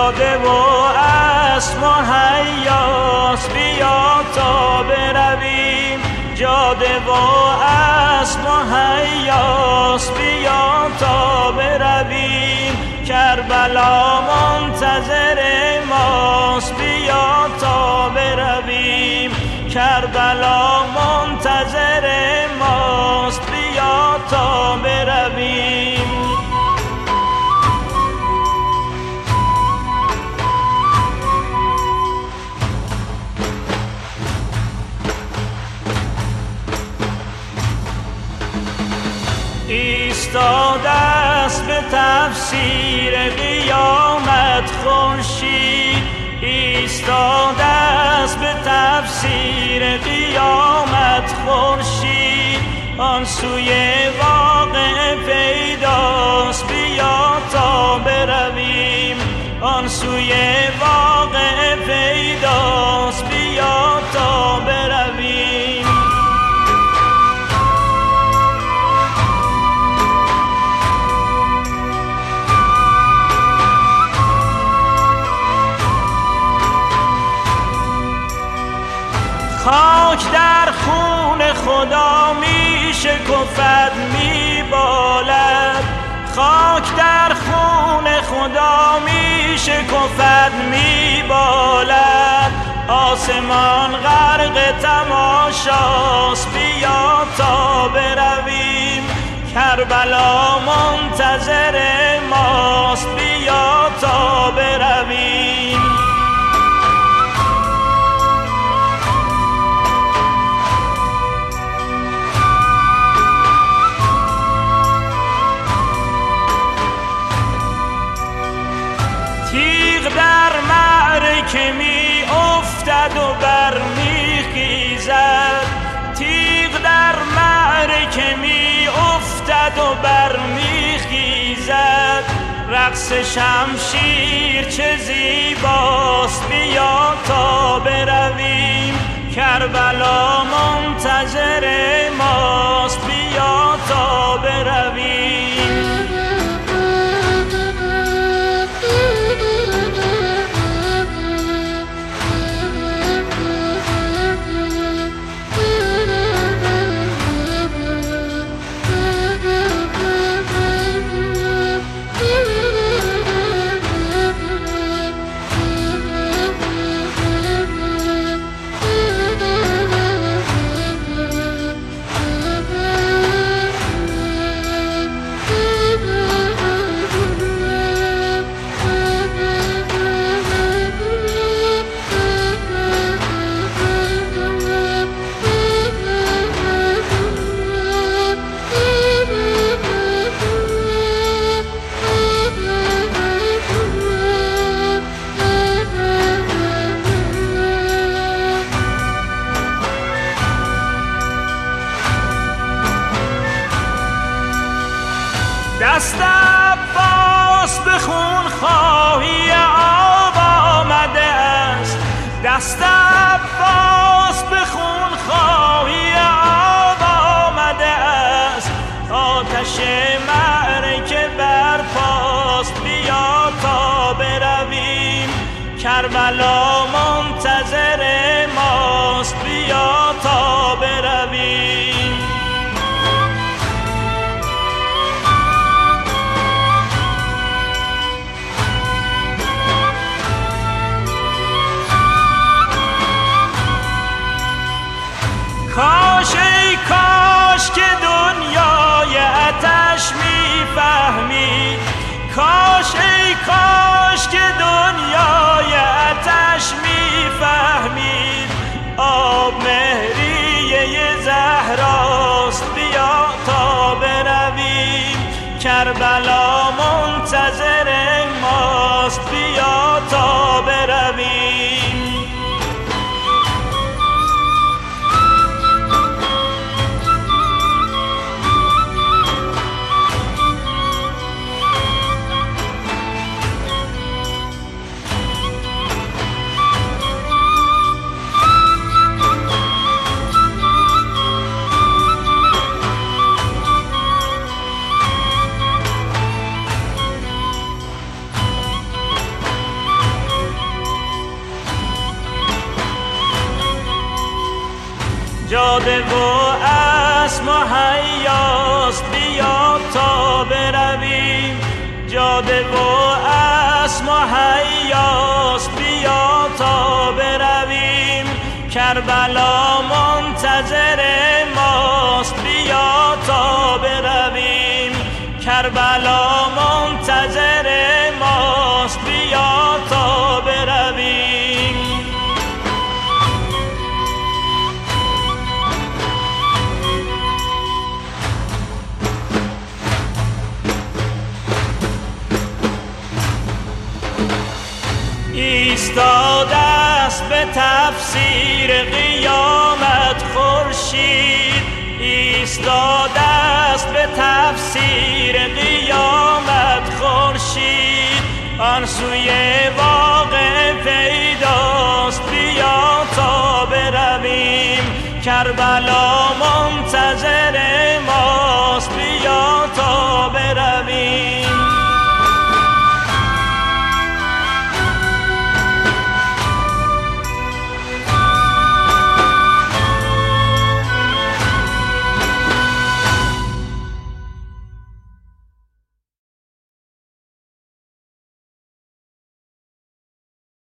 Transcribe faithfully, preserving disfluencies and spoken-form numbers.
جاده و اسب مهیاست، بیا تا برویم. جاده و اسب مهیاست، بیا تا برویم. کربلا منتظر ماست، بیا تا برویم. کربلا منتظر ماست، بیا تا برویم. ایستاده است به تفسیر قیامت خورشید، ایستاده است به تفسیر قیامت خورشید. آن سوی واقع پیداست، بیا تا برویم. آن سوی واقع پیداست، بیا تا برویم. خاک در خون خدا می شکفد می بالد، خاک در خون خدا می شکفد می بالد. آسمان غرق تماشاست، بیا تا برویم. کربلا منتظر ماست، بیا تا برویم. در معرکه می افتد و بر می خیزد، تیغ در معرکه می افتد و بر می خیزد. رقص شمشیر چه زیباست، بیا تا برویم. کربلا منتظر ماست، بیا تا برویم. دست عباس به خون خواهی آب آمده است، دست عباس به خون خواهی آب آمده است. آتش معرکه برپاست، بیا تا برویم. کربلا منتظر ماست، بیا تا برویم. کاش ای کاش که دنیای آتش میفهمید، کاش ای کاش که دنیای آتش میفهمید. آب مهریه زهراست، بیا تا برویم. کربلا منتظر ماست، بیا تا برویم. جاده و اسم و حیاست بیا تا برویم جاده و اسم و حیاست بیا تا برویم کربلا منتظر ماست بیا تا برویم کربلا منتظر ماست بیا تا برویم ایستاده است به تفسیر قیامت خورشید ایستاده است به تفسیر قیامت خورشید آن سوی واقع پیداست بیا تا برویم کربلا